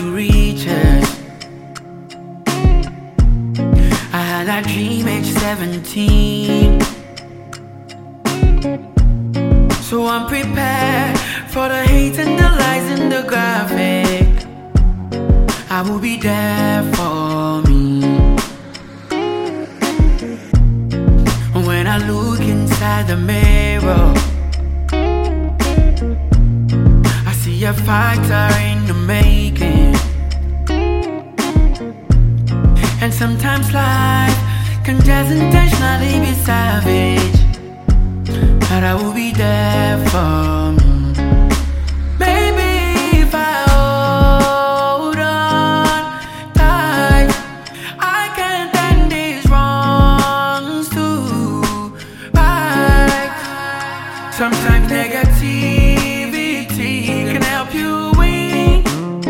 to reach us. I had that dream age 17, so I'm prepared for the hate and the lies and the graphic. I will be there for me. When I look inside the mirror, I see a fighter in the making. And sometimes life can just intentionally be savage, but I will be there for me. Maybe if I hold on tight, I can end these wrongs to right. Sometimes negativity can help you win,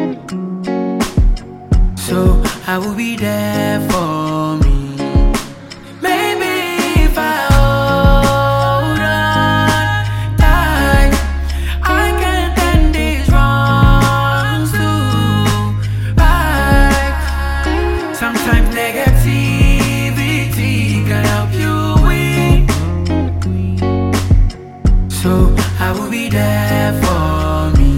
so I will be there for me. Maybe if I hold on tight, I can end these wrongs to right. Sometimes negativity can help you win, so I will be there for me.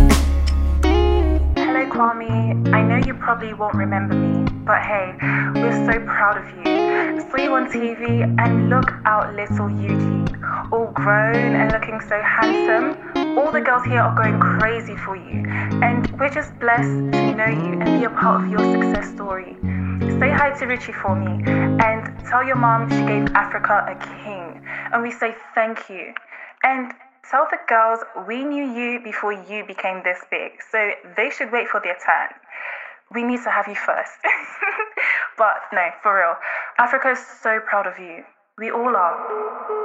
Hello Kwame, I know you probably won't remember me, but hey, we're so proud of you. Saw you on TV and look out little Eugene, all grown and looking so handsome. All the girls here are going crazy for you, and we're just blessed to know you and be a part of your success story. Say hi to Richie for me and tell your mom she gave Africa a king, and we say thank you. And tell the girls we knew you before you became this big, so they should wait for their turn. We need to have you first. But no, for real, Africa is so proud of you. We all are.